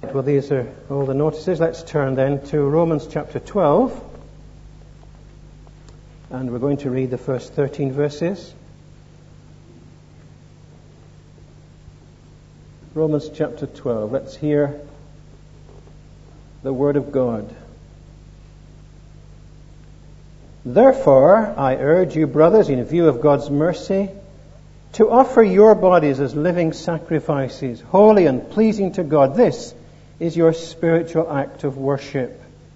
Well, these are all the notices. Let's turn then to Romans chapter 12. And we're going to read the first 13 verses. Romans chapter 12. Let's hear the word of God. Therefore, I urge you, brothers, in view of God's mercy, to offer your bodies as living sacrifices, holy and pleasing to God. This is your spiritual act of worship.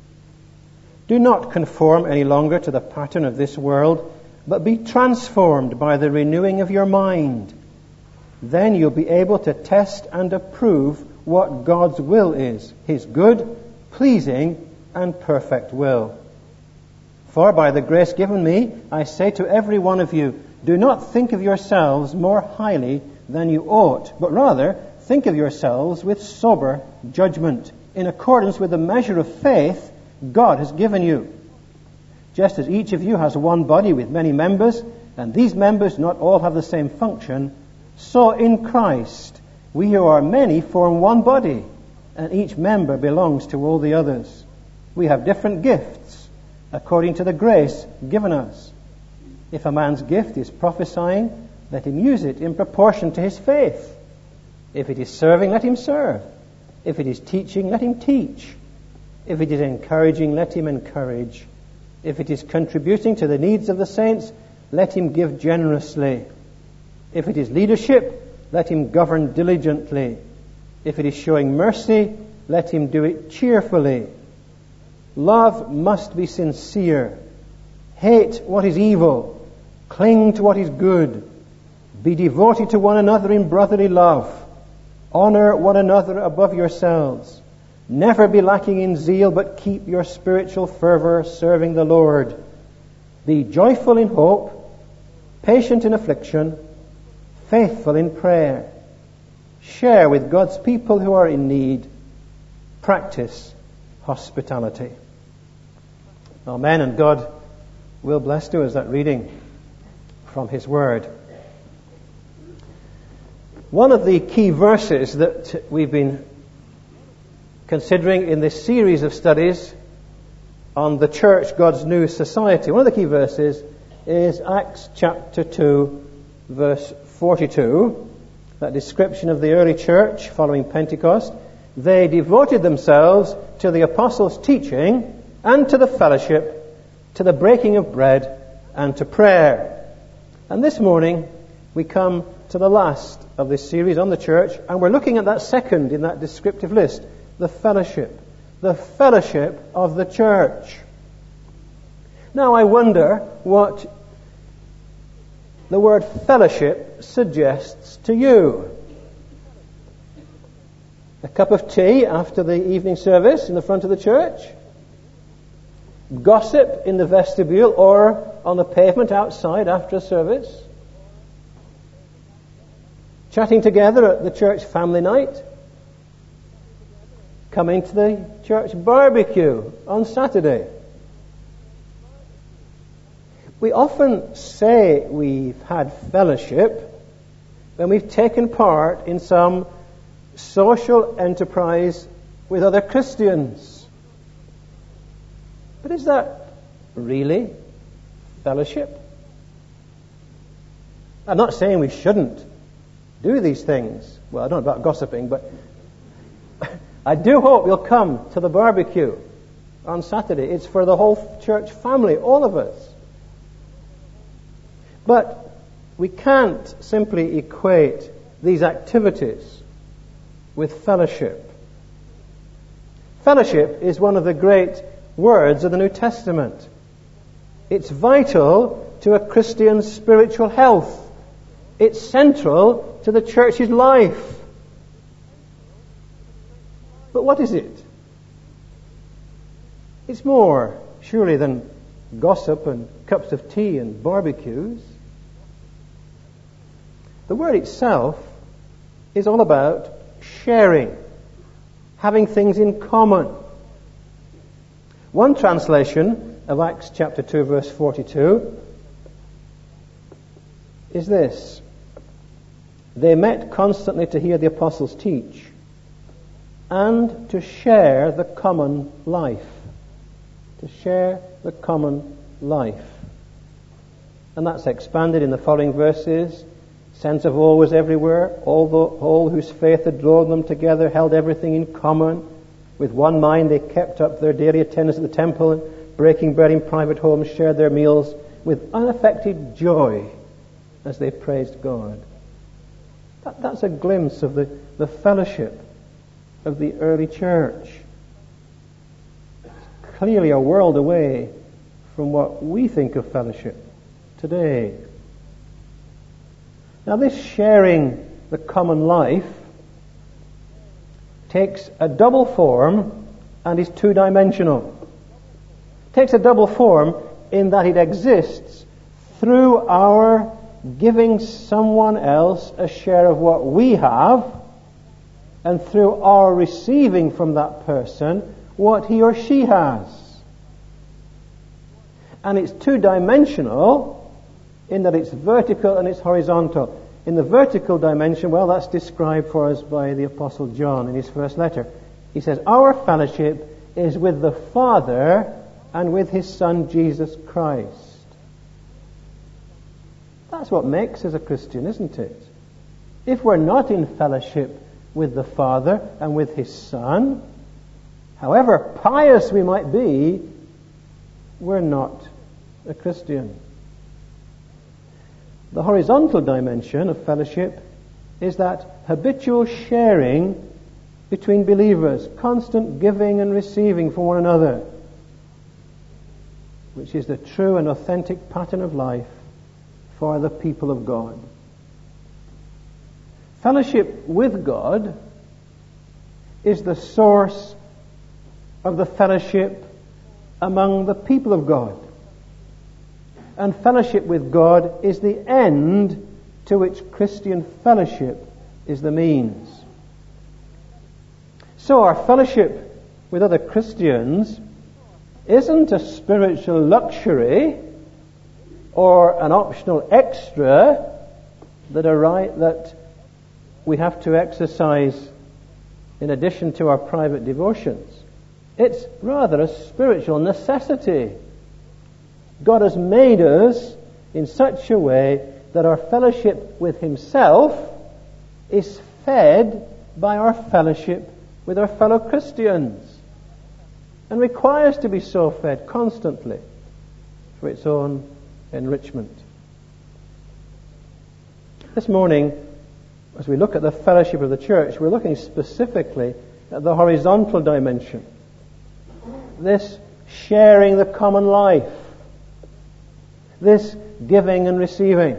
Do not conform any longer to the pattern of this world, but be transformed by the renewing of your mind. Then you'll be able to test and approve what God's will is, His good, pleasing, and perfect will. For by the grace given me, I say to every one of you, do not think of yourselves more highly than you ought, but rather think of yourselves with sober judgment, in accordance with the measure of faith God has given you. Just as each of you has one body with many members, and these members not all have the same function, so in Christ we who are many form one body, and each member belongs to all the others. We have different gifts according to the grace given us. If a man's gift is prophesying, let him use it in proportion to his faith. If it is serving, let him serve. If it is teaching, let him teach. If it is encouraging, let him encourage. If it is contributing to the needs of the saints, let him give generously. If it is leadership, let him govern diligently. If it is showing mercy, let him do it cheerfully. Love must be sincere. Hate what is evil. Cling to what is good. Be devoted to one another in brotherly love. Honor one another above yourselves. Never be lacking in zeal, but keep your spiritual fervor serving the Lord. Be joyful in hope, patient in affliction, faithful in prayer. Share with God's people who are in need. Practice hospitality. Amen. And God will bless to us that reading from His Word. One of the key verses that we've been considering in this series of studies on the church, God's new society, one of the key verses is Acts chapter 2, verse 42, that description of the early church following Pentecost. They devoted themselves to the apostles' teaching and to the fellowship, to the breaking of bread and to prayer. And this morning we come to the last of this series on the church, and we're looking at that second in that descriptive list, the fellowship of the church. Now I wonder what the word fellowship suggests to you. A cup of tea after the evening service in the front of the church? Gossip in the vestibule or on the pavement outside after a service? Chatting together at the church family night? Coming to the church barbecue on Saturday? We often say we've had fellowship when we've taken part in some social enterprise with other Christians. But is that really fellowship? I'm not saying we shouldn't do these things. Well, I don't know about gossiping, but I do hope you'll come to the barbecue on Saturday. It's for the whole church family, all of us. But we can't simply equate these activities with fellowship. Fellowship is one of the great words of the New Testament. It's vital to a Christian's spiritual health. It's central to the church's life. But what is it? It's more, surely, than gossip and cups of tea and barbecues. The word itself is all about sharing, having things in common. One translation of Acts chapter 2, verse 42 is this: They met constantly to hear the apostles teach. and to share the common life. To share the common life. And that's expanded in the following verses. Sense of all was everywhere. All whose faith had drawn them together held everything in common. With one mind they kept up their daily attendance at the temple, and breaking bread in private homes, shared their meals with unaffected joy as they praised God. That's a glimpse of the fellowship of the early church. It's clearly a world away from what we think of fellowship today. Now, this sharing the common life takes a double form and is two-dimensional. It takes a double form in that it exists through our giving someone else a share of what we have, and through our receiving from that person what he or she has. And it's two-dimensional in that it's vertical and it's horizontal. In the vertical dimension, well, that's described for us by the Apostle John in his first letter. He says, our fellowship is with the Father and with his Son, Jesus Christ. That's what makes us a Christian, isn't it? If we're not in fellowship with the Father and with his Son, however pious we might be, we're not a Christian. The horizontal dimension of fellowship is that habitual sharing between believers, constant giving and receiving from one another, which is the true and authentic pattern of life for the people of God. Fellowship with God is the source of the fellowship among the people of God. And fellowship with God is the end to which Christian fellowship is the means. So our fellowship with other Christians isn't a spiritual luxury or an optional extra that we have to exercise in addition to our private devotions. It's rather a spiritual necessity. God has made us in such a way that our fellowship with himself is fed by our fellowship with our fellow Christians, and requires to be so fed constantly for its own enrichment. This morning, as we look at the fellowship of the church, we're looking specifically at the horizontal dimension. This sharing the common life. This giving and receiving.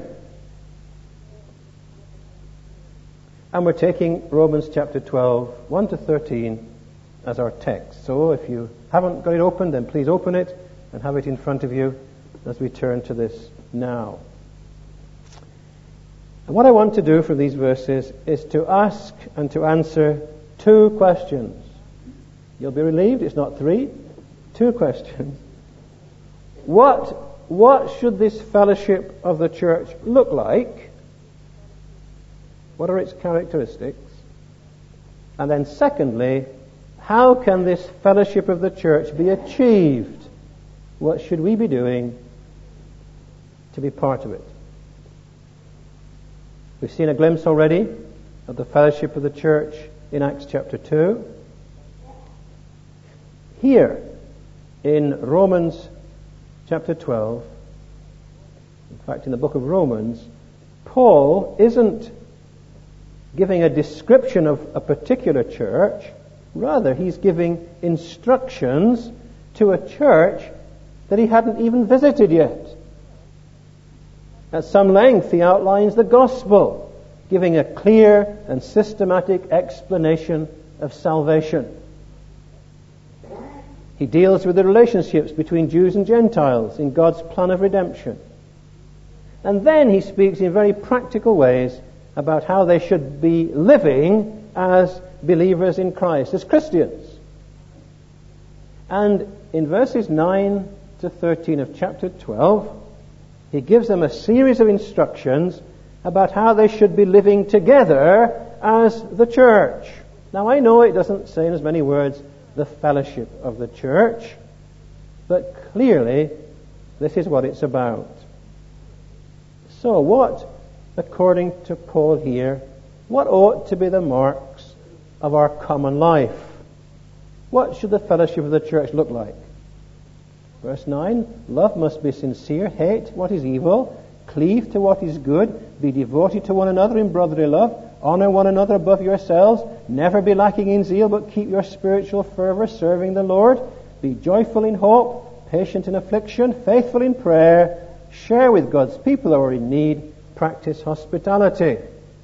And we're taking Romans chapter 12, 1 to 13 as our text. So if you haven't got it open, then please open it and have it in front of you as we turn to this now. And what I want to do for these verses is to ask and to answer two questions. You'll be relieved, it's not three. Two questions. What should this fellowship of the church look like? What are its characteristics? And then secondly, how can this fellowship of the church be achieved? What should we be doing to be part of it? We've seen a glimpse already of the fellowship of the church in Acts chapter 2. Here, in Romans chapter 12, in fact in the book of Romans, Paul isn't giving a description of a particular church. Rather, he's giving instructions to a church that he hadn't even visited yet. At some length, he outlines the gospel, giving a clear and systematic explanation of salvation. He deals with the relationships between Jews and Gentiles in God's plan of redemption. And then he speaks in very practical ways about how they should be living as believers in Christ, as Christians. And in verses 9 to 13 of chapter 12, he gives them a series of instructions about how they should be living together as the church. Now I know it doesn't say in as many words the fellowship of the church, but clearly this is what it's about. So what, according to Paul here, what ought to be the marks of our common life? What should the fellowship of the church look like? Verse 9, love must be sincere, hate what is evil, cleave to what is good, be devoted to one another in brotherly love, honor one another above yourselves, never be lacking in zeal, but keep your spiritual fervor serving the Lord, be joyful in hope, patient in affliction, faithful in prayer, share with God's people who are in need, practice hospitality.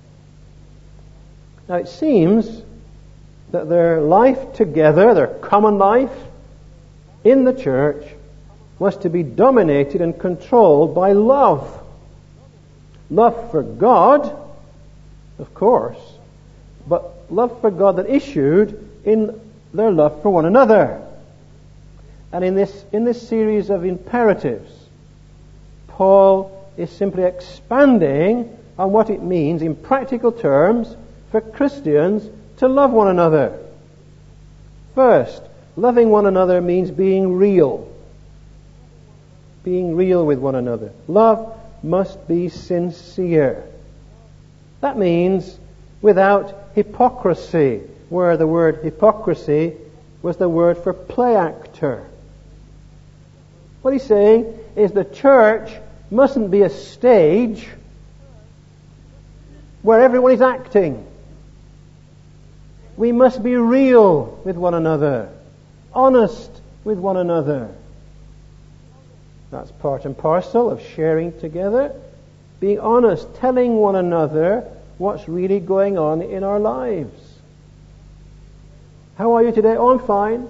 Now it seems that their life together, their common life in the church, was to be dominated and controlled by love. Love for God, of course, but love for God that issued in their love for one another. And in this series of imperatives, Paul is simply expanding on what it means in practical terms for Christians to love one another. First, loving one another means being real. Being real with one another. Love must be sincere. That means without hypocrisy, where the word hypocrisy was the word for play actor. What he's saying is the church mustn't be a stage where everyone is acting. We must be real with one another, honest with one another. That's part and parcel of sharing together, being honest, telling one another what's really going on in our lives. How are you today? Oh, I'm fine.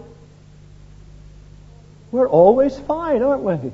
We're always fine, aren't we?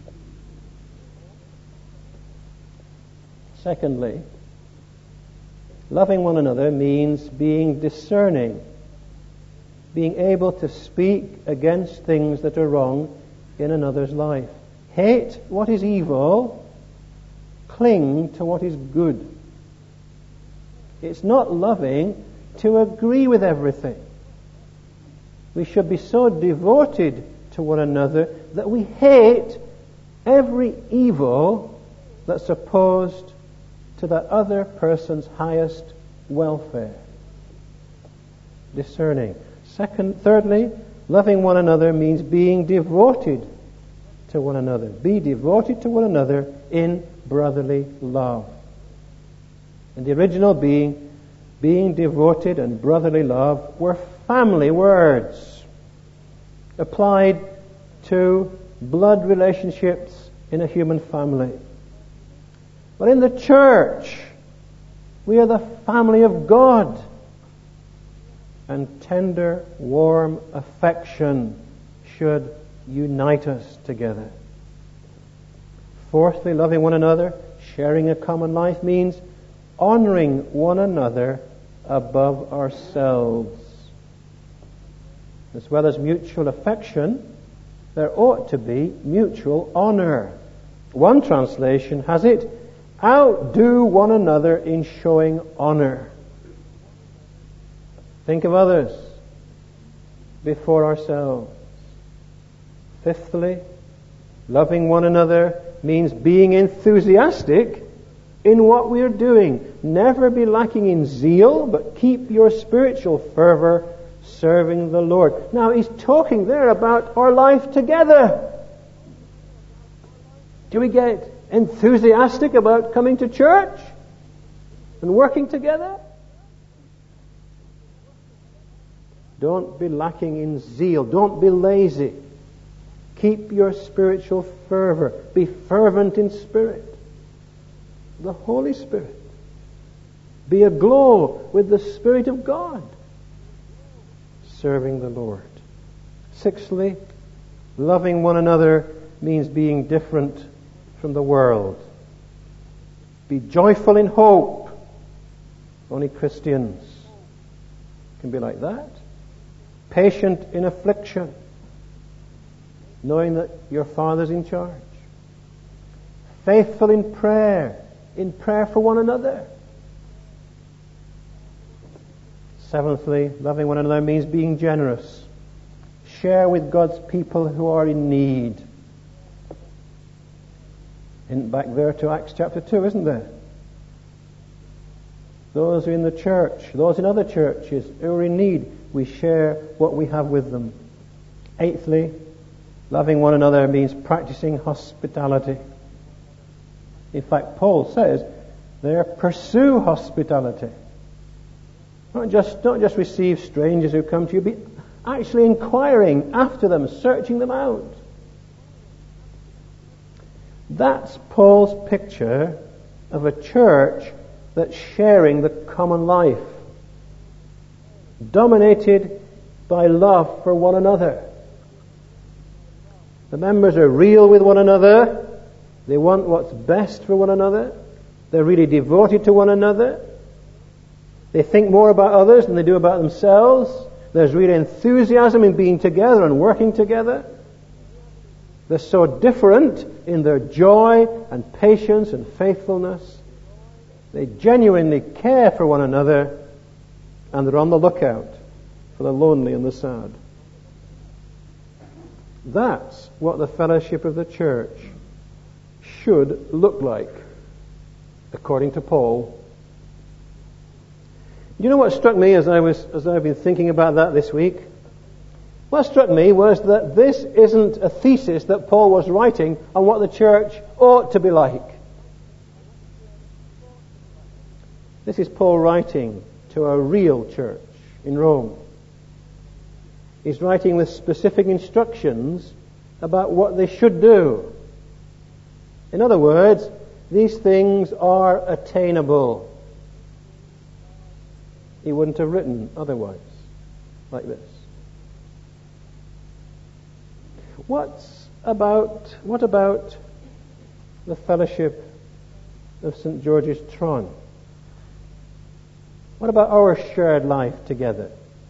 Secondly, loving one another means being discerning, being able to speak against things that are wrong in another's life. Hate what is evil, cling to what is good. It's not loving to agree with everything. We should be so devoted to one another that we hate every evil that's opposed to that other person's highest welfare. Discerning. Thirdly, loving one another means being devoted to one another. Be devoted to one another in brotherly love. And the original being devoted and brotherly love were family words applied to blood relationships in a human family. But in the church, we are the family of God. And tender, warm affection should unite us together. Fourthly, loving one another, sharing a common life means honoring one another above ourselves. As well as mutual affection, there ought to be mutual honor. One translation has it, outdo one another in showing honor. Think of others before ourselves. Fifthly, loving one another means being enthusiastic in what we are doing. Never be lacking in zeal, but keep your spiritual fervor serving the Lord. Now he's talking there about our life together. Do we get enthusiastic about coming to church and working together? Don't be lacking in zeal. Don't be lazy. Keep your spiritual fervor. Be fervent in spirit. The Holy Spirit. Be aglow with the Spirit of God. Serving the Lord. Sixthly, loving one another means being different from the world. Be joyful in hope. Only Christians can be like that. Patient in affliction, knowing that your Father's in charge. Faithful in prayer for one another. Seventhly, loving one another means being generous. Share with God's people who are in need. Back there to Acts chapter 2, isn't there? Those in the church, those in other churches who are in need, we share what we have with them. Eighthly, loving one another means practicing hospitality. In fact, Paul says there, pursue hospitality. Not just receive strangers who come to you, be actually inquiring after them, searching them out. That's Paul's picture of a church that's sharing the common life, dominated by love for one another. The members are real with one another. They want what's best for one another. They're really devoted to one another. They think more about others than they do about themselves. There's real enthusiasm in being together and working together. They're so different in their joy and patience and faithfulness. They genuinely care for one another, and they're on the lookout for the lonely and the sad. That's what the fellowship of the church should look like, according to Paul. You know what struck me as I've been thinking about that this week? What struck me was that this isn't a thesis that Paul was writing on what the church ought to be like. This is Paul writing to a real church in Rome. He's writing with specific instructions about what they should do. In other words, these things are attainable. He wouldn't have written otherwise, like this. What about the fellowship of St. George's Tron? What about our shared life together?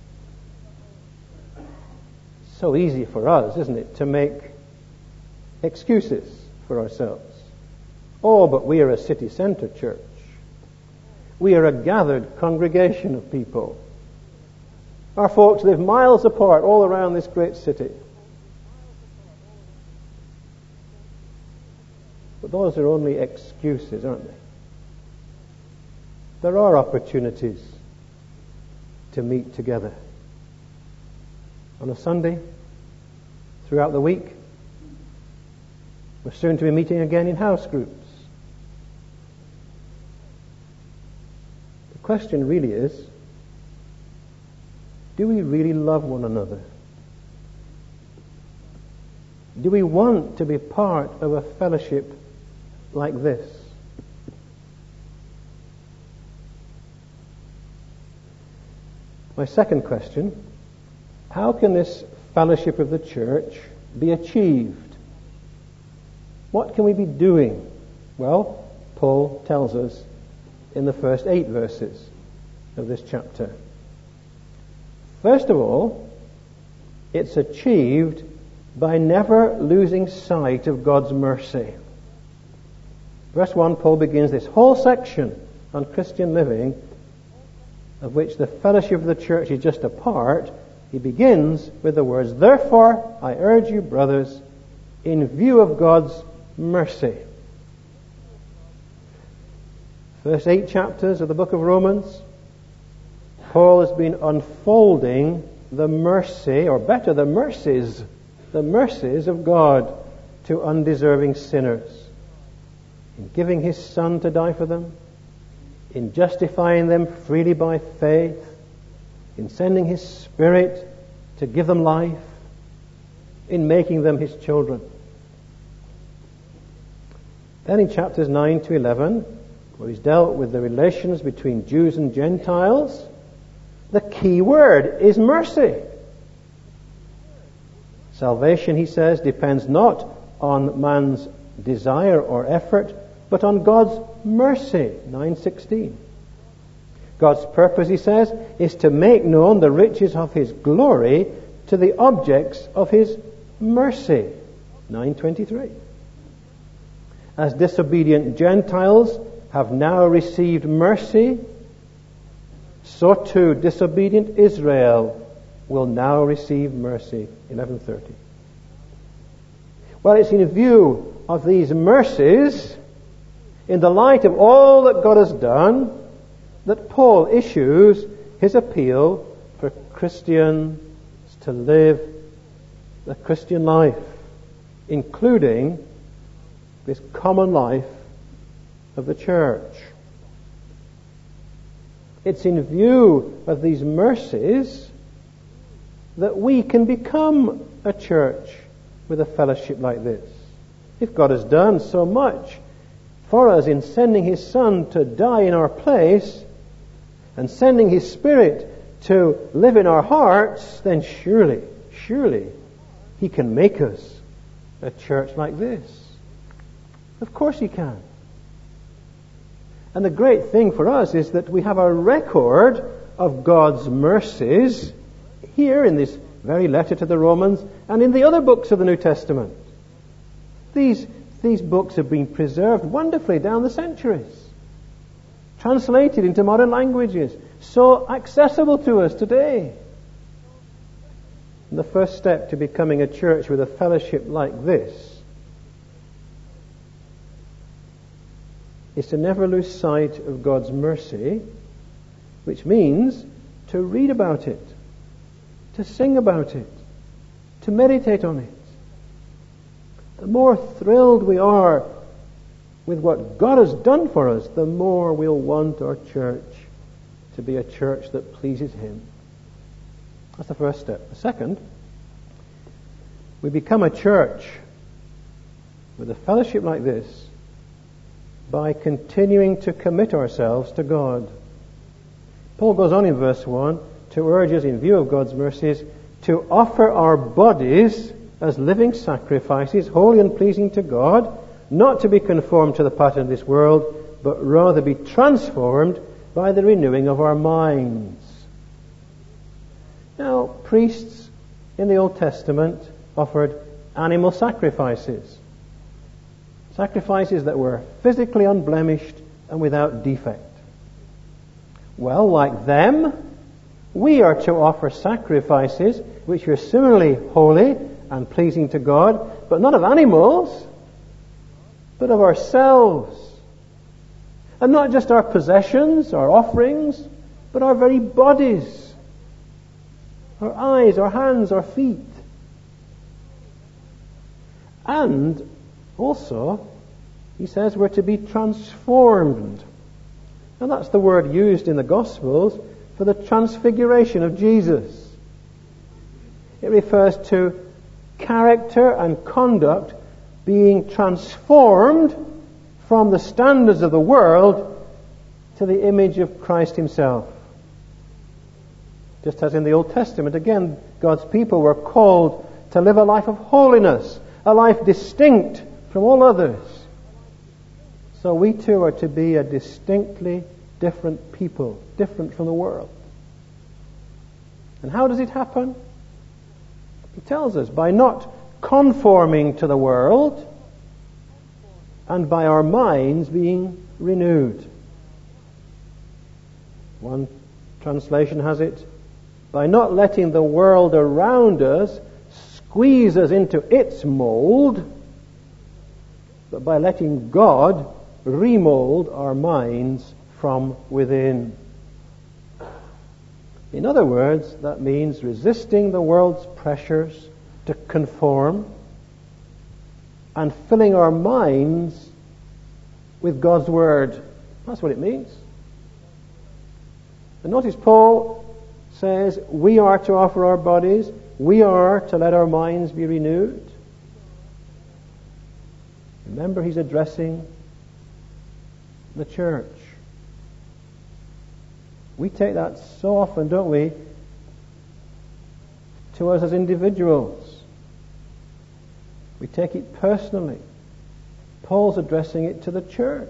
So easy for us, isn't it, to make excuses for ourselves. Oh, but we are a city centre church. We are a gathered congregation of people. Our folks live miles apart all around this great city. But those are only excuses, aren't they? There are opportunities to meet together. On a Sunday, throughout the week, we're soon to be meeting again in house groups. The question really is, do we really love one another? Do we want to be part of a fellowship like this? My second question, how can this fellowship of the church be achieved? What can we be doing? Well, Paul tells us in the first 8 verses of this chapter. First of all, it's achieved by never losing sight of God's mercy. Verse 1, Paul begins this whole section on Christian living, of which the fellowship of the church is just a part. He begins with the words, "Therefore, I urge you, brothers, in view of God's mercy." First 8 chapters of the book of Romans, Paul has been unfolding the mercy, or better, the mercies of God to undeserving sinners, in giving His Son to die for them, in justifying them freely by faith, in sending His Spirit to give them life, in making them His children. Then in chapters 9 to 11, where he's dealt with the relations between Jews and Gentiles, the key word is mercy. Salvation, he says, depends not on man's desire or effort, but on God's mercy. 9:16. God's purpose, he says, is to make known the riches of His glory to the objects of His mercy. 9:23. As disobedient Gentiles have now received mercy, so too disobedient Israel will now receive mercy. 11:30. Well, it's in view of these mercies, in the light of all that God has done, that Paul issues his appeal for Christians to live the Christian life, including this common life of the church. It's in view of these mercies that we can become a church with a fellowship like this. If God has done so much for us in sending His Son to die in our place and sending His Spirit to live in our hearts, then surely He can make us a church like this. Of course He can. And the great thing for us is that we have a record of God's mercies here in this very letter to the Romans and in the other books of the New Testament. These books have been preserved wonderfully down the centuries, translated into modern languages, so accessible to us today. And the first step to becoming a church with a fellowship like this is to never lose sight of God's mercy, which means to read about it, to sing about it, to meditate on it. The more thrilled we are with what God has done for us, the more we'll want our church to be a church that pleases Him. That's the first step. The second, we become a church with a fellowship like this by continuing to commit ourselves to God. Paul goes on in verse 1 to urge us, in view of God's mercies, to offer our bodies as living sacrifices, holy and pleasing to God, not to be conformed to the pattern of this world, but rather be transformed by the renewing of our minds. Now, priests in the Old Testament offered animal sacrifices. Sacrifices that were physically unblemished and without defect. Well, like them, we are to offer sacrifices which are similarly holy and pleasing to God, but not of animals, but of ourselves. And not just our possessions, our offerings, but our very bodies, our eyes, our hands, our feet. And also, he says we're to be transformed. And that's the word used in the Gospels for the transfiguration of Jesus. It refers to character and conduct being transformed from the standards of the world to the image of Christ Himself. Just as in the Old Testament, again, God's people were called to live a life of holiness, a life distinct from all others. So we too are to be a distinctly different people, different from the world. And how does it happen? He tells us, by not conforming to the world and by our minds being renewed. One translation has it, by not letting the world around us squeeze us into its mold, but by letting God remold our minds from within. In other words, that means resisting the world's pressures to conform and filling our minds with God's Word. That's what it means. And notice Paul says we are to offer our bodies, we are to let our minds be renewed. Remember, he's addressing the church. We take that so often, don't we, to us as individuals. We take it personally. Paul's addressing it to the church.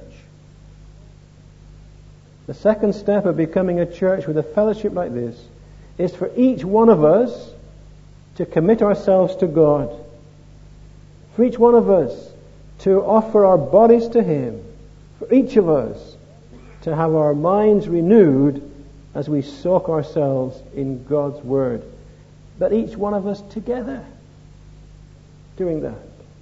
The second step of becoming a church with a fellowship like this is for each one of us to commit ourselves to God. For each one of us to offer our bodies to Him. For each of us to have our minds renewed as we soak ourselves in God's Word, but each one of us together doing that.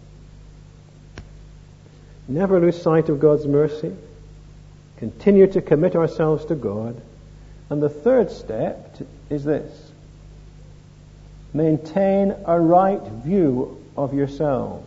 Never lose sight of God's mercy. Continue to commit ourselves to God. And the third step is this: maintain a right view of yourselves.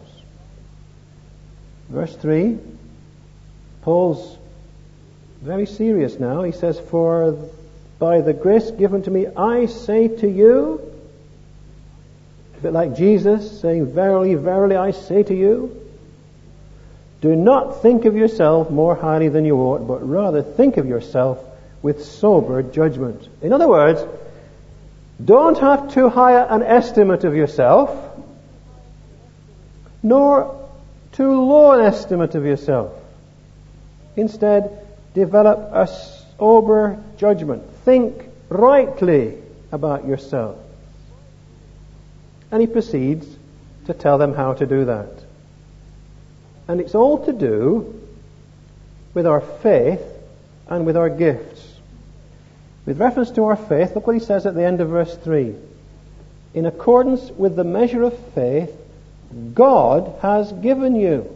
Verse 3, Paul's very serious now. He says, "For by the grace given to me, I say to you," a bit like Jesus saying, "Verily, verily, I say to you, do not think of yourself more highly than you ought, but rather think of yourself with sober judgment." In other words, don't have too high an estimate of yourself, nor too low an estimate of yourself. Instead, develop a sober judgment. Think rightly about yourself. And he proceeds to tell them how to do that. And it's all to do with our faith and with our gifts. With reference to our faith, look what he says at the end of verse 3. In accordance with the measure of faith God has given you.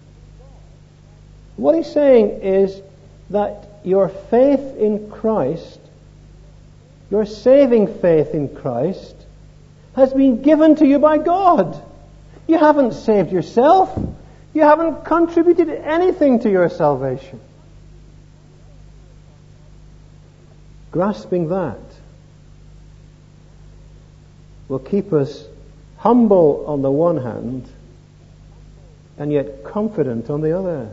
What he's saying is that your faith in Christ, your saving faith in Christ, has been given to you by God. You haven't saved yourself. You haven't contributed anything to your salvation. Grasping that will keep us humble on the one hand and yet confident on the other.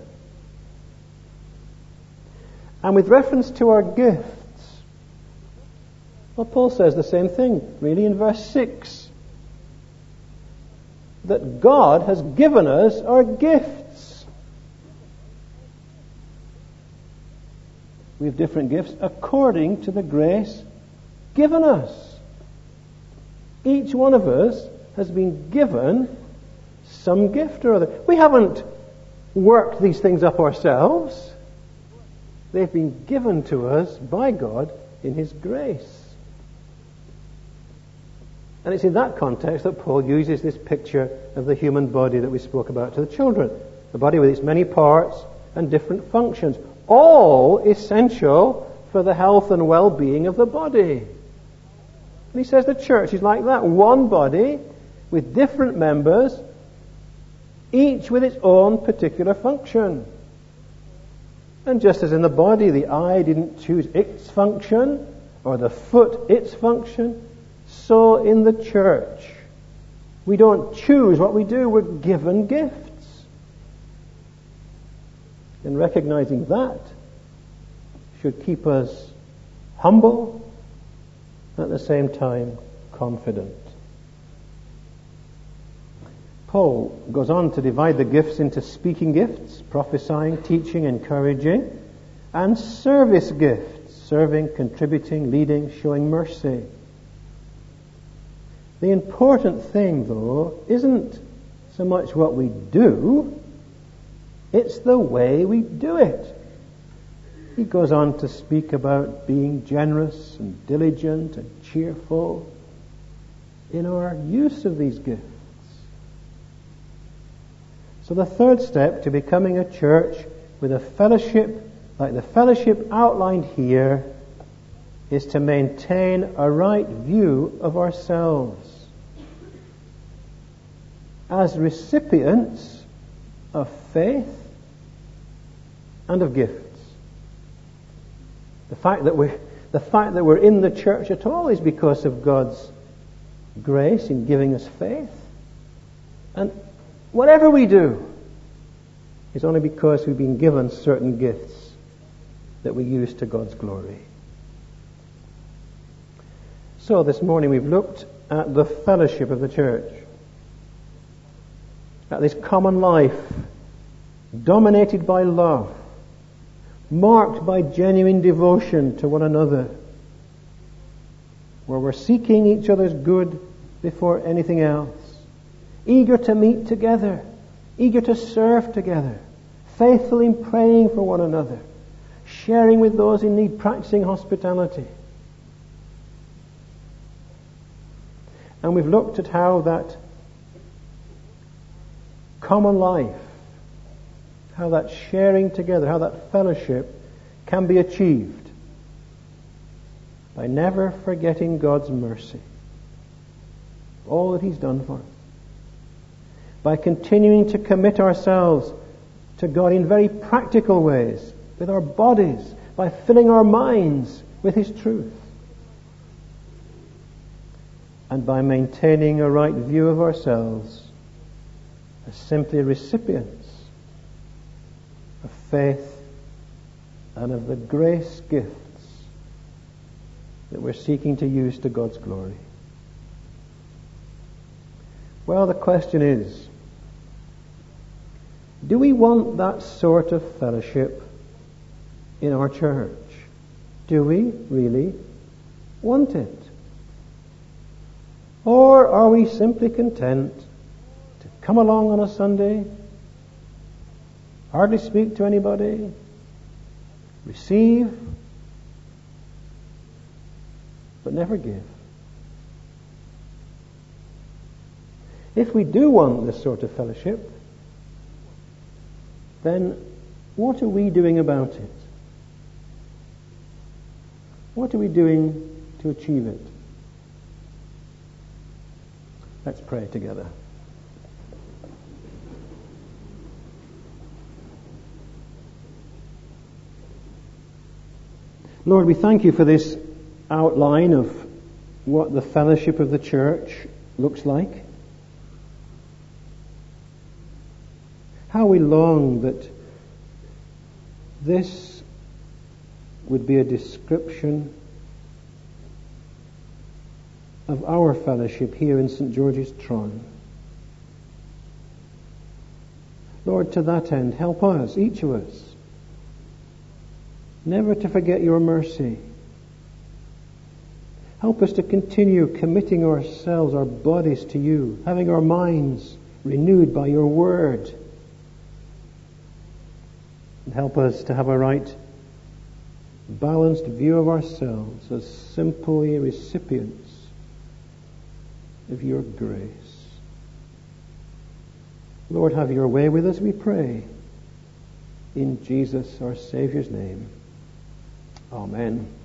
And with reference to our gifts, well, Paul says the same thing, really, in verse 6. That God has given us our gifts. We have different gifts according to the grace given us. Each one of us has been given some gift or other. We haven't worked these things up ourselves. They've been given to us by God in His grace. And it's in that context that Paul uses this picture of the human body that we spoke about to the children. The body with its many parts and different functions, all essential for the health and well-being of the body. And he says the church is like that, one body with different members, each with its own particular function. And just as in the body the eye didn't choose its function, or the foot its function, so in the church, we don't choose what we do, we're given gifts. And recognizing that should keep us humble, at the same time confident. Paul goes on to divide the gifts into speaking gifts, prophesying, teaching, encouraging, and service gifts, serving, contributing, leading, showing mercy. The important thing, though, isn't so much what we do, it's the way we do it. He goes on to speak about being generous and diligent and cheerful in our use of these gifts. So the third step to becoming a church with a fellowship like the fellowship outlined here is to maintain a right view of ourselves as recipients of faith and of gifts. The fact that we're in the church at all is because of God's grace in giving us faith. And whatever we do is only because we've been given certain gifts that we use to God's glory. So this morning we've looked at the fellowship of the church, at this common life dominated by love, marked by genuine devotion to one another, where we're seeking each other's good before anything else, eager to meet together, eager to serve together, faithful in praying for one another, sharing with those in need, practicing hospitality, And we've looked at how that common life, how that sharing together, how that fellowship can be achieved by never forgetting God's mercy, all that He's done for us, by continuing to commit ourselves to God in very practical ways, with our bodies, by filling our minds with His truth, and by maintaining a right view of ourselves as simply recipients of faith and of the grace gifts that we're seeking to use to God's glory. Well, the question is, do we want that sort of fellowship in our church? Do we really want it? Or are we simply content to come along on a Sunday, hardly speak to anybody, receive, but never give? If we do want this sort of fellowship, then what are we doing about it? What are we doing to achieve it? Let's pray together. Lord, we thank You for this outline of what the fellowship of the church looks like. How we long that this would be a description of our fellowship here in St. George's Tron. Lord, to that end, help us, each of us, never to forget Your mercy. Help us to continue committing ourselves, our bodies to You, having our minds renewed by Your word. And help us to have a right, balanced view of ourselves as simply recipients of Your grace. Lord, have Your way with us, we pray. In Jesus, our Saviour's name. Amen.